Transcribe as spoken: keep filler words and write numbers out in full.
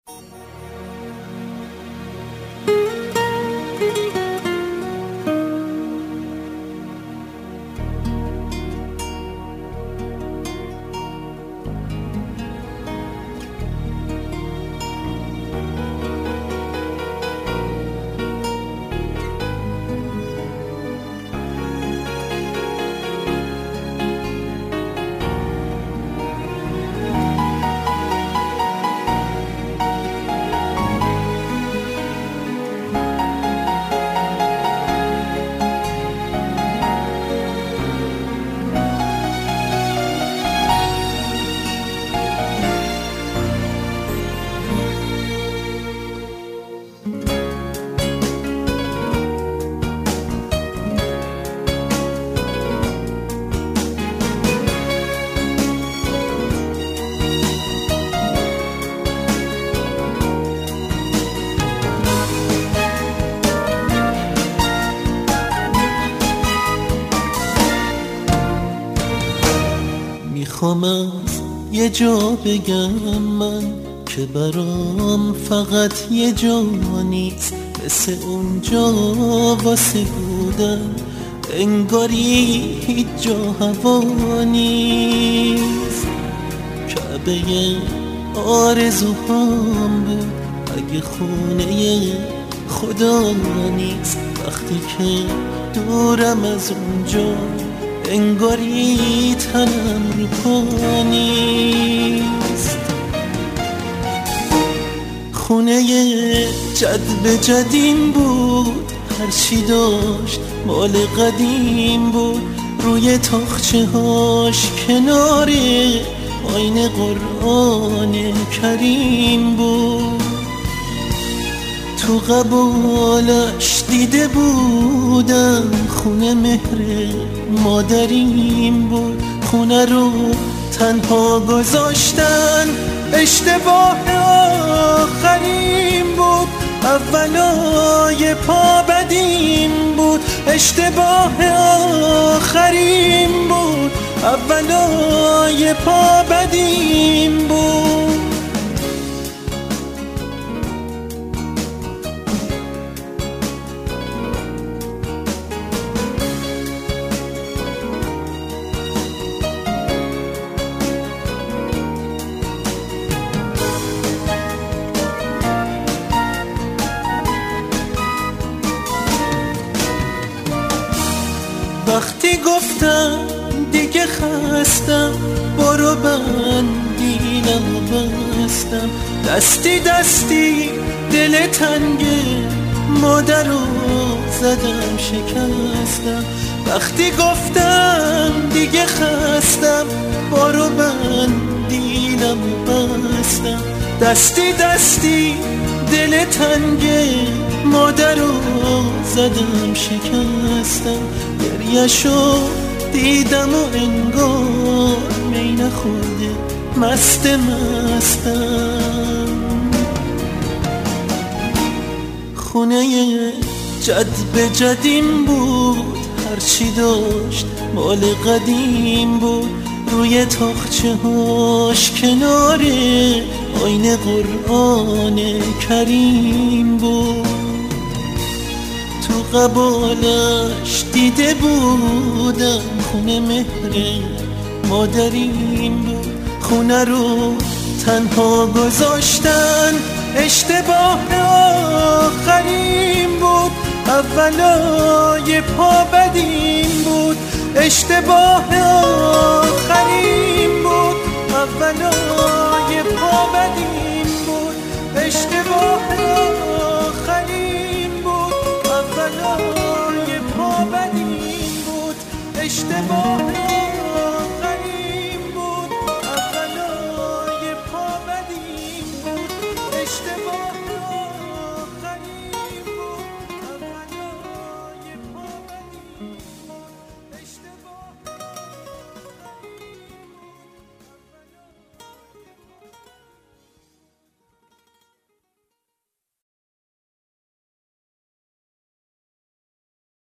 میخوام از یه جا بگم من که برام فقط یه جا نیست، مثل اونجا واسه بودن انگاری هیچ جا هوا نیست. کعبه آرزوهام بود اگه خونه خدا نیست، وقتی که دورم از اونجا انگاری تنم رو پا نیست. خونه جد به جدیم بود، هرچی داشت مال قدیم بود، روی تاخچه هاش کنار آینه قرآن کریم بود. تو قبالش دیده بودم خونه مهر مادریم بود، خونه رو تنها گذاشتن اشتباه آخریم بود، اولای پا بدیم بود، اشتباه آخریم بود، اولای پا بدیم بود. وقتی گفتم دیگه خستم، برو بندیلم و بستم، دستی دستی دل تنگ مادر رو زدم شکستم. وقتی گفتم دیگه خستم، برو بندیلم و بستم، دستی دستی دل تنگ مادر رو زدم شکستم. گریه‌شو دیدم و انگار می نخورده مست مستم. خونه جد به جدیم بود، هرچی داشت مال قدیم بود، روی تاخچه هاش کنار آینه قرآن کریم بود. تو قبالش دیده بودم خونه مهر مادریم بود، خونه رو تنها گذاشتن اشتباه آخریم بود، اولای پا بدیم بود، اشتباه آخریم بود، اولای پا بدیم